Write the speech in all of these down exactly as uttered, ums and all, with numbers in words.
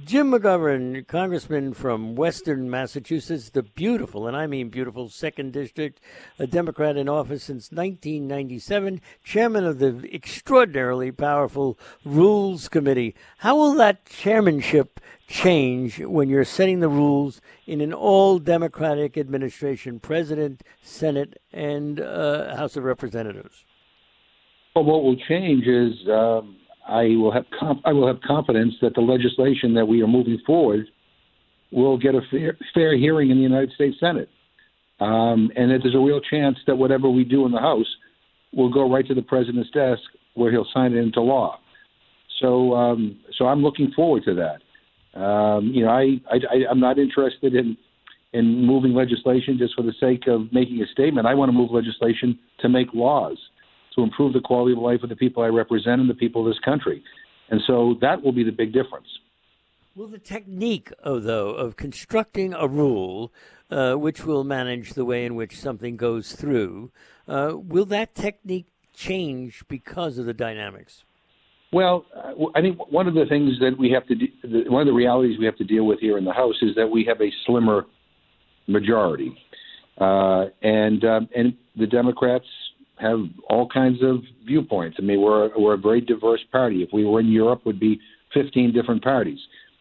Jim McGovern, congressman from Western Massachusetts, the beautiful, and I mean beautiful, second District, a Democrat in office since nineteen ninety-seven, chairman of the extraordinarily powerful Rules Committee. How will that chairmanship change when you're setting the rules in an all-Democratic administration, President, Senate, and uh, House of Representatives? Well, what will change is um, I will have comp- I will have confidence that the legislation that we are moving forward will get a fair, fair hearing in the United States Senate, um, and that there's a real chance that whatever we do in the House will go right to the president's desk where he'll sign it into law. So, um, so I'm looking forward to that. Um, you know, I, I I'm not interested in in moving legislation just for the sake of making a statement. I want to move legislation to make laws, to improve the quality of life of the people I represent and the people of this country. And so that will be the big difference. Well, the technique, oh, though, of constructing a rule uh, which will manage the way in which something goes through, uh, will that technique change because of the dynamics? Well, uh, I think one of the things that we have to de- one of the realities we have to deal with here in the House is that we have a slimmer majority. Uh, and um, and the Democrats have all kinds of viewpoints. I mean, we're we're a very diverse party. If we were in Europe, it would be fifteen different parties.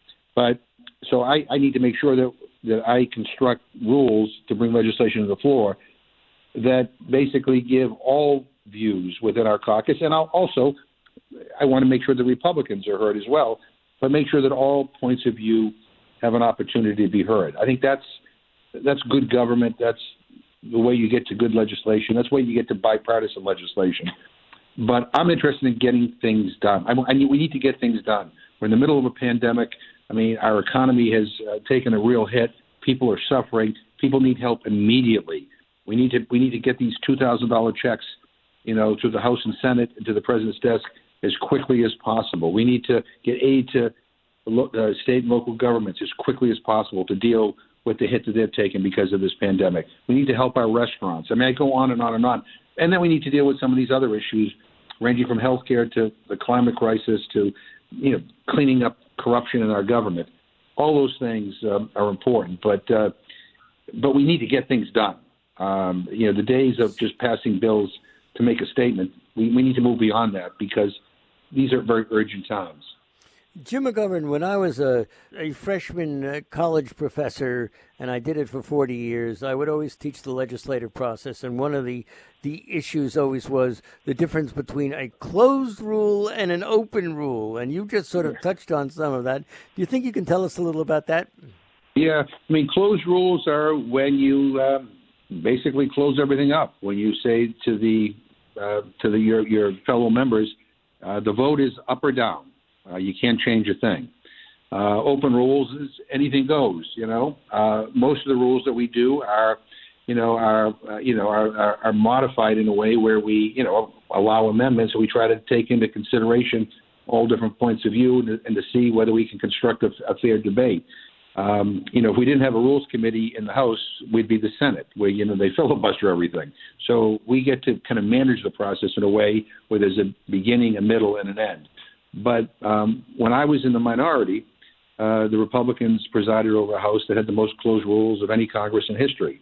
But so I, I need to make sure that that I construct rules to bring legislation to the floor that basically give all views within our caucus. And I'll also I want to make sure the Republicans are heard as well, but make sure that all points of view have an opportunity to be heard. I think that's that's good government. That's the way you get to good legislation. That's the way you get to bipartisan legislation. But I'm interested in getting things done. I, I need, we need to get things done. We're in the middle of a pandemic. I mean, our economy has uh, taken a real hit. People are suffering. People need help immediately. We need to we need to get these two thousand dollars checks, you know, to the House and Senate and to the president's desk as quickly as possible. We need to get aid to lo- uh, state and local governments as quickly as possible to deal with the hit that they've taken because of this pandemic. We need to help our restaurants. I mean, I go on and on and on. And then we need to deal with some of these other issues, ranging from healthcare to the climate crisis to, you know, cleaning up corruption in our government. All those things um, are important, but uh, but we need to get things done. Um, you know, the days of just passing bills to make a statement, we, we need to move beyond that because these are very urgent times. Jim McGovern, when I was a, a freshman uh, college professor, and I did it for forty years, I would always teach the legislative process. And one of the, the issues always was the difference between a closed rule and an open rule. And you just sort of touched on some of that. Do you think you can tell us a little about that? Yeah, I mean, closed rules are when you uh, basically close everything up. When you say to the uh, to the your, your fellow members, uh, the vote is up or down. Uh, you can't change a thing. Uh, open rules is anything goes. You know, uh, most of the rules that we do are, you know, are uh, you know are, are, are modified in a way where we, you know, allow amendments. So we try to take into consideration all different points of view and, and to see whether we can construct a, a fair debate. Um, you know, if we didn't have a rules committee in the House, we'd be the Senate, where, you know, they filibuster everything. So we get to kind of manage the process in a way where there's a beginning, a middle, and an end. But um, when I was in the minority, uh, the Republicans presided over a House that had the most closed rules of any Congress in history.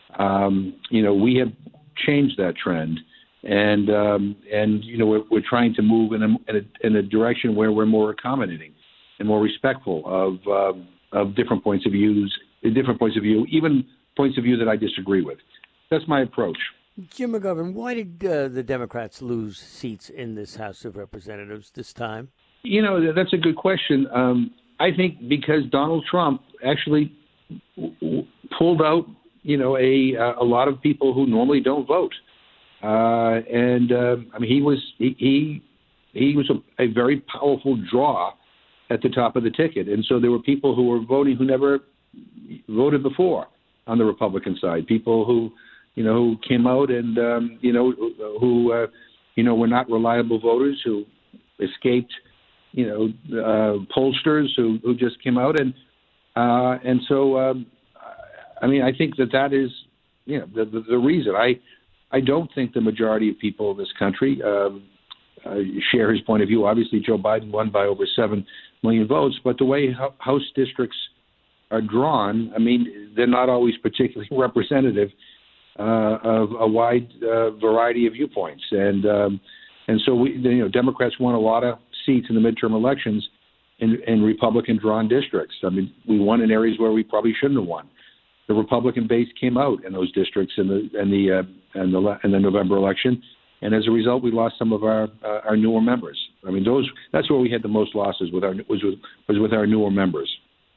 Um, you know, we have changed that trend, and um, and you know, we're, we're trying to move in a, in a in a direction where we're more accommodating and more respectful of uh, of different points of views, different points of view, even points of view that I disagree with. That's my approach. Jim McGovern, why did uh, the Democrats lose seats in this House of Representatives this time? You know, that's a good question. Um, I think because Donald Trump actually w- w- pulled out, you know, a a lot of people who normally don't vote, uh, and uh, I mean, he was he he, he was a, a very powerful draw at the top of the ticket, and so there were people who were voting who never voted before on the Republican side. People who you know, who came out and, um, you know, who, uh, you know, were not reliable voters, who escaped, you know, uh, pollsters who, who just came out. And uh, and so, um, I mean, I think that that is, you know, the, the, the reason. I I don't think the majority of people in this country um, uh, share his point of view. Obviously, Joe Biden won by over seven million votes. But the way House districts are drawn, I mean, they're not always particularly representative uh, of a wide uh, variety of viewpoints. And um, and so we, you know, Democrats won a lot of seats in the midterm elections in, in Republican-drawn districts. I mean, we won in areas where we probably shouldn't have won. The Republican base came out in those districts in the in the uh, in the in the November election, and as a result, we lost some of our uh, our newer members. I mean, those that's where we had the most losses with our was with was with our newer members.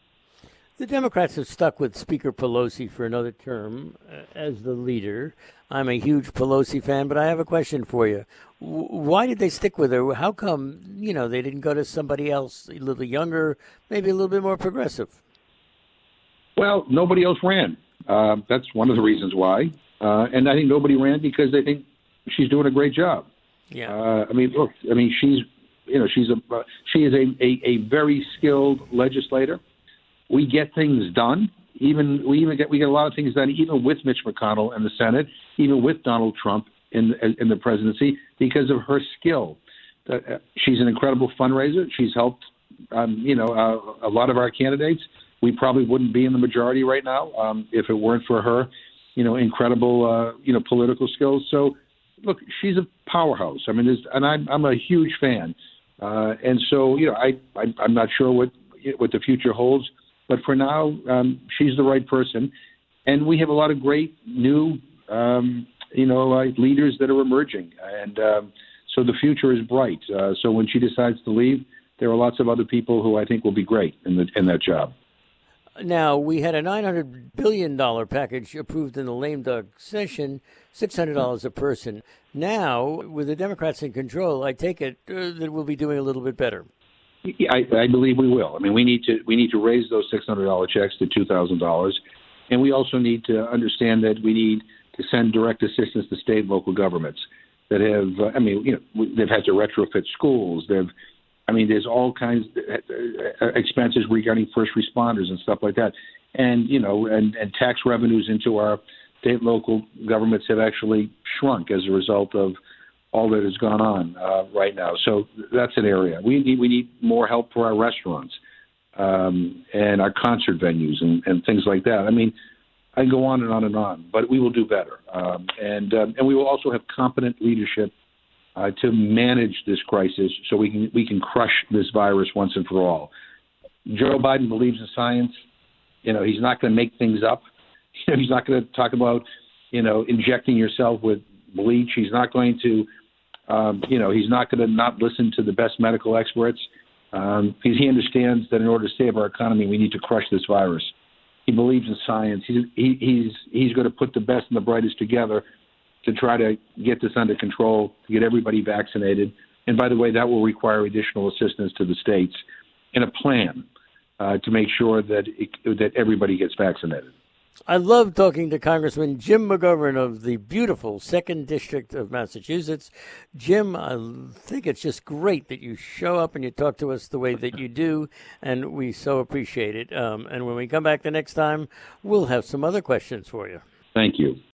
The Democrats have stuck with Speaker Pelosi for another term uh, as the leader. I'm a huge Pelosi fan, but I have a question for you. W- why did they stick with her? How come, you know, they didn't go to somebody else a little younger, maybe a little bit more progressive? Well, nobody else ran. Uh, that's one of the reasons why. Uh, and I think nobody ran because they think she's doing a great job. Yeah. Uh, I mean, look, I mean, she's, you know, she's a, uh, she is a, a, a very skilled legislator. We get things done. Even we even get we get a lot of things done, even with Mitch McConnell in the Senate, even with Donald Trump in in the presidency, because of her skill. Uh, she's an incredible fundraiser. She's helped, um, you know, uh, a lot of our candidates. We probably wouldn't be in the majority right now um, if it weren't for her, you know, incredible, uh, you know, political skills. So, look, she's a powerhouse. I mean, there's, and I'm I'm a huge fan, uh, and so you know, I, I I'm not sure what what the future holds. But for now, um, she's the right person, and we have a lot of great new, um, you know, uh, leaders that are emerging, and um, so the future is bright. Uh, so when she decides to leave, there are lots of other people who I think will be great in the in that job. Now, we had a nine hundred billion dollars package approved in the lame duck session, six hundred dollars a person. Now, with the Democrats in control, I take it uh, that we'll be doing a little bit better. Yeah, I, I believe we will. I mean, we need to we need to raise those six hundred dollars checks to two thousand dollars, and we also need to understand that we need to send direct assistance to state and local governments that have. Uh, I mean, you know, they've had to retrofit schools. They've, I mean, there's all kinds of expenses regarding first responders and stuff like that, and you know, and, and tax revenues into our state and local governments have actually shrunk as a result of all that has gone on uh, right now. So that's an area. We need we need more help for our restaurants um, and our concert venues and, and things like that. I mean, I can go on and on and on, but we will do better. Um, and um, and we will also have competent leadership uh, to manage this crisis so we can we can crush this virus once and for all. Joe Biden believes in science. You know, he's not going to make things up. You know, he's not going to talk about, you know, injecting yourself with bleach. He's not going to Um, you know, he's not going to not listen to the best medical experts. Um, he, he understands that in order to save our economy, we need to crush this virus. He believes in science. He's, he, he's, he's going to put the best and the brightest together to try to get this under control, to get everybody vaccinated. And by the way, that will require additional assistance to the states and a plan uh, to make sure that it, that everybody gets vaccinated. I love talking to Congressman Jim McGovern of the beautiful second District of Massachusetts. Jim, I think it's just great that you show up and you talk to us the way that you do, and we so appreciate it. Um, and when we come back the next time, we'll have some other questions for you. Thank you.